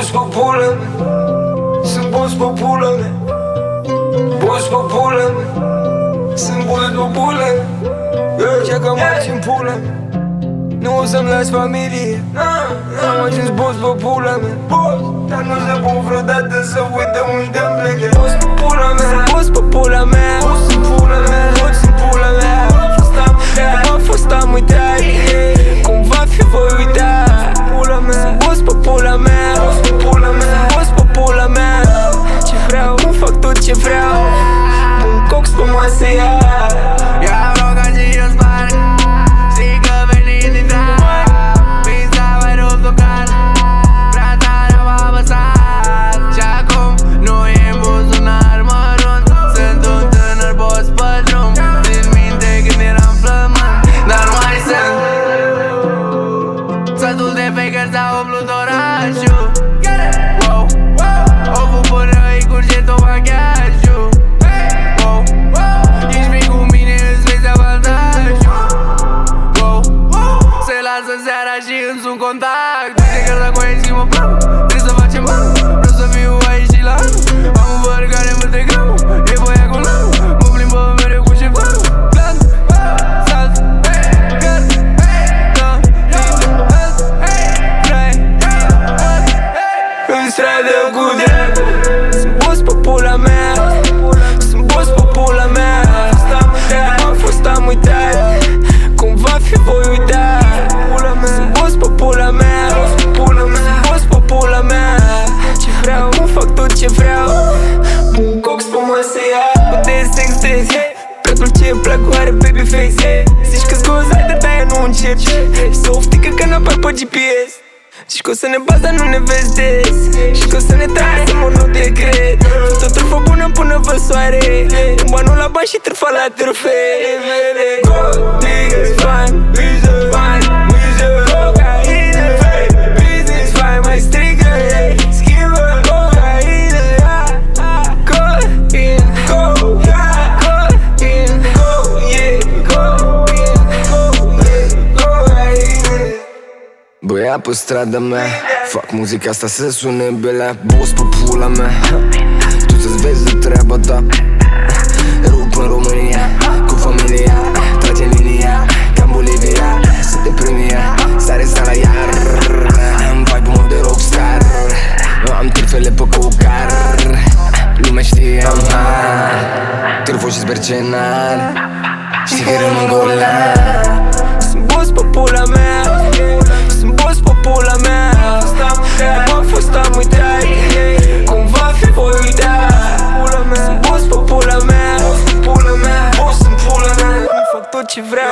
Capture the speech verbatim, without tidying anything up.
boss pe pula mea. Sunt boss pe pula mea. Boss pe pula mea. Sunt boss pe pula mea. Așa că marci în pula mea. Nu o să-mi las familie. Am ajuns boss pe pula mea. Dar nu se pot vreodată să uită unde-am plecat. Boss pe pula mea. Sunt boss pe pula mea. Boss în pula mea. Boss în pula mea. Cum a fost am uitat. Cumva fi voi uita. Sunt boss pe pula mea. Sunt boss pe pula mea. Ce vreau, nu fac tot ce vreau. Un cox pe masă ia. Ia roga și eu spar. Zic că veni din drag. Pizza mai rup tocar. Brațarea m-a apăsat. Și acum nu e în buzunar mărunt. Sunt un tânăr boss pe drum. Țin minte când eram flământ. Dar mai sunt satul de faker s-a umplut orașul. Wow, o pupără îi curge tot bagajul. Wow, ești mic cu mine, îți vezi avantajul. Wow, se lasă seara și îmi sun contact. Uite că dacă o ieși mă plac. Trebuie să facem bani. Vreau să fiu aici și la anul. Am un băr care mă tregramă. E băia cu lanul. Mă plimbă mereu cu șefarul. Plan, salt, gard, da, În stradă cu drept. Sunt boss pe pula mea. Sunt boss pe pula mea. Cum a fost am uitat. Cumva fi voi uita. Sunt boss pe pula mea. Sunt boss pe pula mea. Ce vreau, nu fac tot ce vreau. Un cox pe masă ia. Cu de sex days. Pentru ce-mi plac oare baby face. Zici că-s gozai, de de-aia nu încerci. Să oftică că n-apar pe G P S. Și că o să ne bazi, dar nu ne vezi des. Și că o să ne tai, să mă nu te cred. Fă tot trufă bună până vă soare. Cu banul la bani și trâfa la trâfe. Gold diggers, fani, biză, bani, miză, cocaină, business, fai mai strigă, schimbă, cocaină, cocaină, cocaină, cocaină. Băia pe strada mea, fac muzica asta să sune belea. Boss pe pula mea. Tu să-ți vezi de treaba ta. Rup în România, cu familia. Trage în linia, ca în Bolivia. Suntem primia, sare sala iar. Am vibe-ul de rockstar. Am trifele pe cocar. Lumea știe, am har. Trufo și sbercenar. Știi că rămân golan. Sunt boss pe pula mea. Sunt boss pe pula mea. Cum a fost am uitat. Cumva fi voi uita. Sunt boss pe pula mea. Boss în pula mea. Nu fac tot ce vreau.